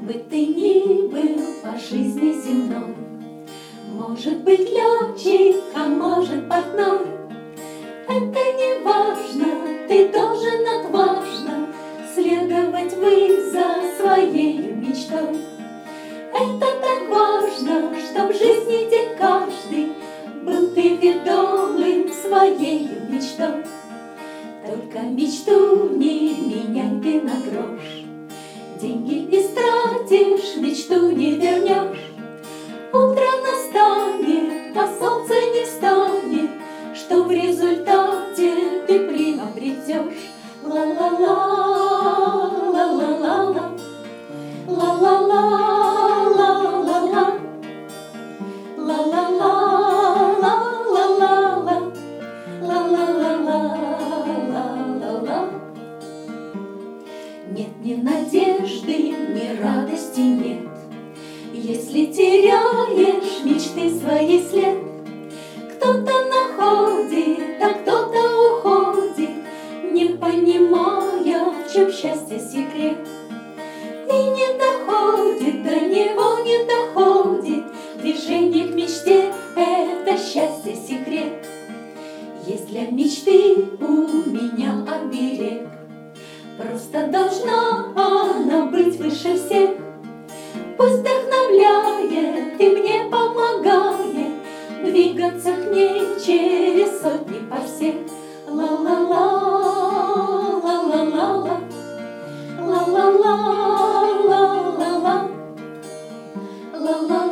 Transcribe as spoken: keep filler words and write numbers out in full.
бы ты ни был по жизни земной, может быть летчик, а может портной, это не важно, ты должен отважно следовать ввысь за своей мечтой. Это так важно, чтоб в жизни день каждый был ты ведомым своей мечтой. Только мечту не меняй ты на грош, деньги истратишь, мечту не вернешь. Утро настанет, а солнце не встанет, что в результате ты приобретешь. Ла-ла-ла, ла-ла-ла-ла, ла-ла-ла, ла-ла-ла, ла-ла-ла, ла-ла-ла, ла-ла-ла-ла. Нет ни надежды, ни радости нет, если теряешь мечты своей след. Кто-то находит, а кто-то уходит, не понимая, в чем счастье секрет. И не доходит, до него не доходит, движение к мечте — это счастье секрет. Есть для мечты у меня оберег, просто должна она быть выше всех. Пусть вдохновляет и мне помогает двигаться к ней через сотни парсек. Ла-ла-ла, ла-ла-ла-ла, ла-ла-ла, ла-ла-ла, ла-ла-ла.